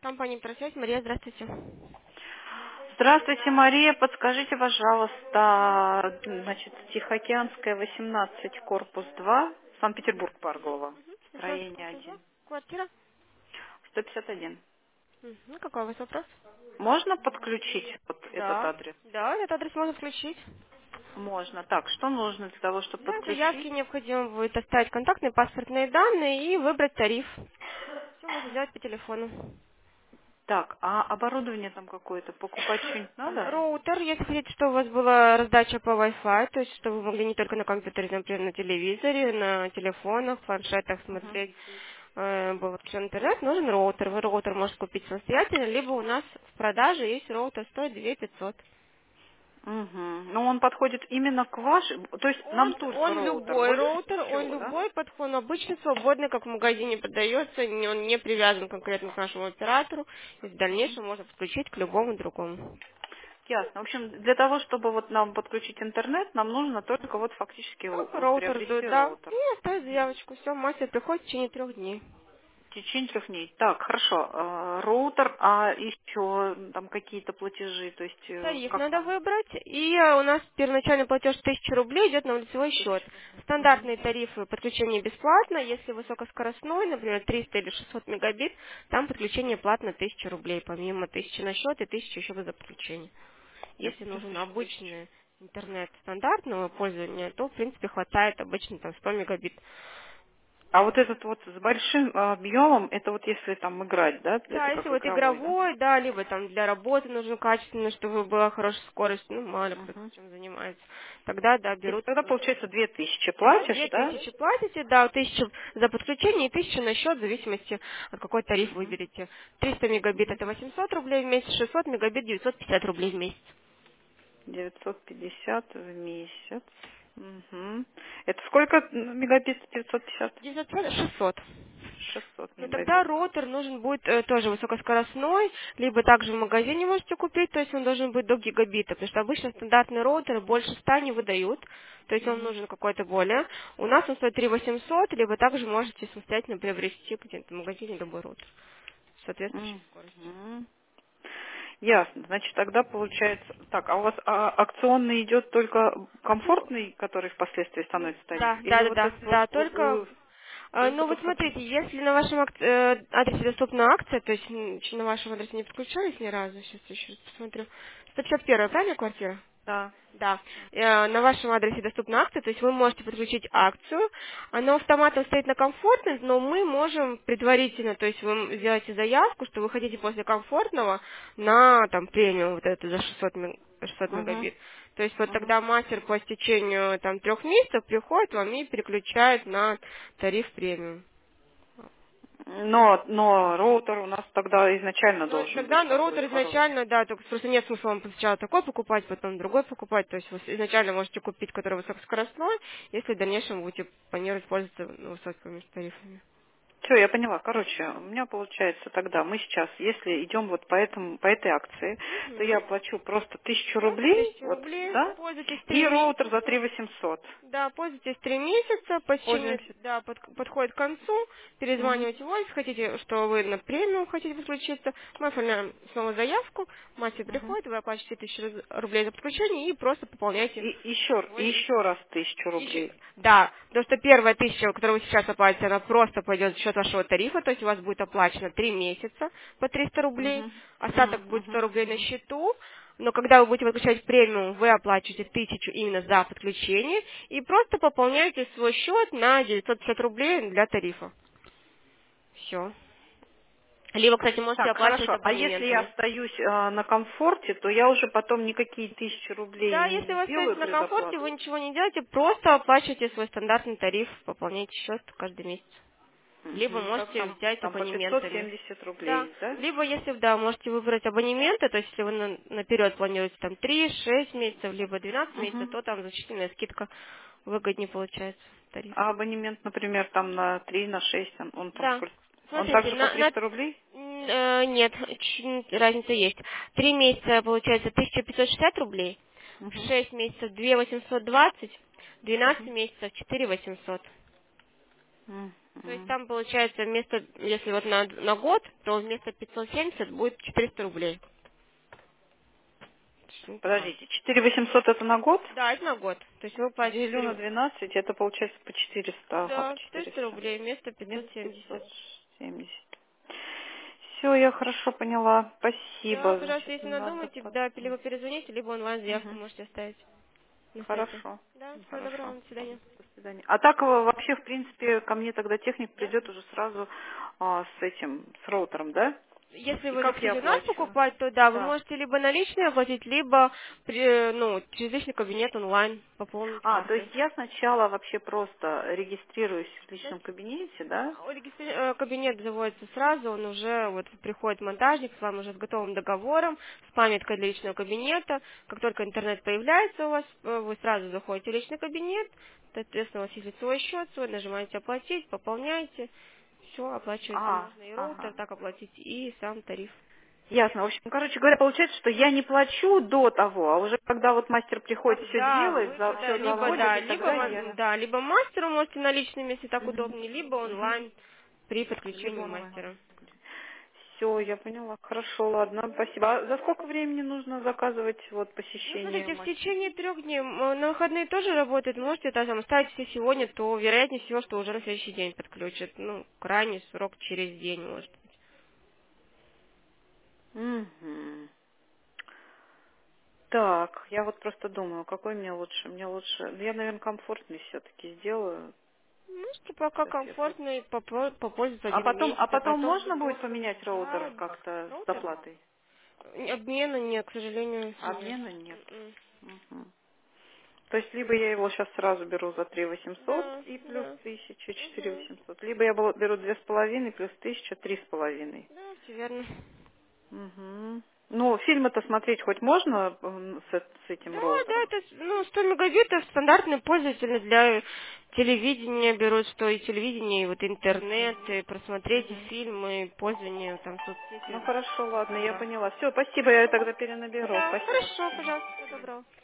Компания «Просвязь». Мария, здравствуйте. Здравствуйте, Мария. Подскажите, пожалуйста, значит, Тихоокеанская, 18, корпус 2, Санкт-Петербург, Парголова. Сейчас Строение скажу. 1. Квартира. 151. Какой у вас вопрос? Можно подключить вот этот Да. адрес? Да, этот адрес можно включить. Можно. Так, что нужно для того, чтобы Для заявки подключить? необходимо будет оставить контактные паспортные данные и выбрать тариф. Все можно сделать по телефону. Так, а оборудование там какое-то покупать что-нибудь надо? Роутер, если хотите, чтобы у вас была раздача по Wi-Fi, то есть чтобы вы могли не только на компьютере, например, на телевизоре, на телефонах, планшетах Мгм. смотреть, был подключен интернет, нужен роутер. Вы роутер можете купить самостоятельно, либо у нас в продаже есть роутер, стоит 2500. Мгм. Ну, он подходит именно к вашему, то есть нам только Он роутер, любой вот роутер, он все, да? любой подход, он обычно свободный, как в магазине продается, он не привязан конкретно к нашему оператору, и в дальнейшем можно подключить к любому другому. Ясно. В общем, для того, чтобы вот нам подключить интернет, нам нужно только вот фактически Только вот роутер, приобрести да, роутер. и оставить заявочку, все, мастер приходит в течение 3 дней. В течение 3 дней. Так, хорошо. Роутер, а еще там какие-то платежи, то есть Тариф как надо нам? выбрать, и у нас первоначальный платеж 1000 рублей идет на лицевой счет. 1000. Мгм. Стандартные тарифы подключения бесплатно, если высокоскоростной, например, 300 или 600 мегабит, там подключение платно 1000 рублей, помимо 1000 на счет и 1000 еще за подключение. Если Это нужен 1000. обычный интернет стандартного пользования, то, в принципе, хватает обычно там 100 мегабит. А вот этот вот с большим объемом, это вот если там играть, да, Да, это если как вот игровой, да? игровой, да, либо там для работы нужно качественно, чтобы была хорошая скорость, ну, мало ли кто Мгм. чем занимается, тогда, да, То есть берут, тогда получается 2000 да, платишь, да? 2000 платите, да, 1000 за подключение и 1000 на счет, в зависимости от какой тариф Мгм. выберете. 300 мегабит Мгм. это 800 рублей в месяц, 600 мегабит 950 рублей в месяц. 950 в месяц. Мгм. Это сколько мегабит? 950? 950 600. 600 Но тогда мегабит. роутер нужен будет тоже высокоскоростной, либо также в магазине можете купить, то есть он должен быть до гигабита, потому что обычно стандартные роутеры больше 100 не выдают, то есть он Мгм. нужен какой-то более. У нас он стоит 3800, либо также можете самостоятельно приобрести где-то в магазине любой роутер с соответствующей скоростью. Мгм. Ясно. Значит, тогда получается... Так, а у вас акционный идет только комфортный, который впоследствии становится тариф? Да, Или да, да, вот да, этот вот да, только, только ну вот тот, который... смотрите, если на вашем адресе доступна акция, то есть на вашем адресе не подключались ни разу, сейчас еще раз посмотрю, 151, правильно квартира? Да. Да, на вашем адресе доступна акция, то есть вы можете подключить акцию, она автоматом стоит на комфортный, но мы можем предварительно, то есть вы сделаете заявку, что вы хотите после комфортного на там премиум вот эту за 600 Угу. мегабит. То есть вот Угу. тогда мастер по истечению там 3 месяцев приходит вам и переключает на тариф премиум. Но роутер у нас тогда изначально Ну, должен быть тогда такой роутер хороший. изначально, да, только просто нет смысла вам сначала такой покупать, потом другой покупать. То есть вы изначально можете купить, который высокоскоростной, если в дальнейшем будете планировать пользоваться высокими тарифами. Все, я поняла. Короче, у меня получается тогда, мы сейчас, если идем вот по этой акции, то я Мгм. плачу просто 1000 рублей, 1000 вот, рублей, да, пользуйтесь три и роутер за месяца. 3800. Да, пользуйтесь 3 месяца, по течению, Пользуемся. да, подходит к концу, Мгм. перезванивайте в офис, хотите, что вы на премиум хотите подключиться, мы оформляем снова заявку, мастер Мгм. приходит, вы оплачиваете 1000 рублей за подключение и просто пополняете И еще раз 1000 рублей. Да, потому что первая 1000, которую вы сейчас оплатите, она просто пойдет за счет вашего тарифа, то есть у вас будет оплачено 3 месяца по 300 рублей, Мгм. остаток Мгм. будет 100 Мгм. рублей на счету, но когда вы будете подключать премиум, вы оплачиваете 1000 именно за подключение и просто пополняете свой счет на 950 рублей для тарифа. Все. Либо, кстати, можете Так, оплачивать хорошо. А если я абонементами. остаюсь на комфорте, то я уже потом никакие 1000 рублей Да, не если вы сделаю остаетесь на комфорте, предоплату? вы ничего не делаете, просто оплачиваете свой стандартный тариф, пополняете счет каждый месяц. Либо Мгм. Как можете там? взять Там по абонементами. 570 Да. рублей, да? Либо, если, да, можете выбрать абонементы, то есть, если вы наперед планируете там 3-6 месяцев, либо 12 месяцев, Мгм. то там значительная скидка выгоднее получается тариф. А абонемент, например, там на 3, на 6, он там Да. сколько? Он Смотрите, также по 300 рублей? нет, разница есть. 3 месяца получается 1560 рублей, Мгм. 6 месяцев 2820, 12 Мгм. месяцев 4800. То есть там получается вместо, если вот на год, то вместо 570 будет 400 рублей. Подождите, 4800 это на год? Да, это на год. То есть вы платите Делю на 12, это получается по 400. Ага, по да, 400 400. рублей вместо Вместо 570. 570. Все, я хорошо поняла. Да, Спасибо. пожалуйста, Значит, если надо надумаете, да, либо перезвоните, либо онлайн заявку Мгм. можете оставить на сайте. Хорошо. Да, всего доброго Хорошо. вам, до свидания. До свидания. А так вообще, в принципе, ко мне тогда техник придет уже сразу с этим, с роутером, да? Если И вы как я решили у нас оплачиваю? покупать, то да, вы Да. можете либо наличные оплатить, либо через личный кабинет онлайн пополнить То картой. есть я сначала вообще просто регистрируюсь в личном кабинете, да? Кабинет заводится сразу, он уже вот приходит монтажник с вами уже с готовым договором, с памяткой для личного кабинета. Как только интернет появляется у вас, вы сразу заходите в личный кабинет, соответственно, у вас есть лицевой счет свой, нажимаете оплатить, пополняете, все, оплачиваете. Можно и роутер Ага. так оплатить, и сам тариф. Ясно. В общем, короче говоря, получается, что я не плачу до того, а уже когда вот мастер приходит, все Когда делает, вы, все либо заводит, да, и либо тогда я... да, либо мастеру можете наличными, если так Мгм. удобнее, либо Мгм. онлайн при Либо подключении онлайн. мастера. Все, я поняла. Хорошо, ладно, спасибо. А за сколько времени нужно заказывать вот Ну, посещение смотрите, в мастера? течение 3 дней, на выходные тоже работает, можете там оставить все сегодня, то вероятнее всего, что уже на следующий день подключат. Ну, крайний срок через день, может быть. Мгм. Так, я вот просто думаю, какой мне лучше? Мне лучше... Я, наверное, комфортный все-таки сделаю. Можете пока Сейчас я просто... комфортно и попользоваться А один потом, месяц, а а потом потом можно будет другой. поменять Да, роутер как-то с роутер. доплатой? Обмена нет, к сожалению, нет. Обмена нет. М-м. Мгм. То есть либо я его сейчас сразу беру за 3 800 Да, и плюс да. 1000, Мгм. 4800, либо я беру 2,5 плюс 1000, 3,5. Да, все верно. Угу. Ну, фильмы-то смотреть хоть можно с этим Да, да, роутером? это 100 мегабитов стандартный пользователь для телевидения берут, что и телевидение, и вот интернет, и просмотреть и Мгм. фильмы, и пользование там Ну соцсетью хорошо, ладно, я стандартно. поняла. Все, спасибо, я тогда перенаберу. Да, Спасибо. хорошо, пожалуйста, всего доброго.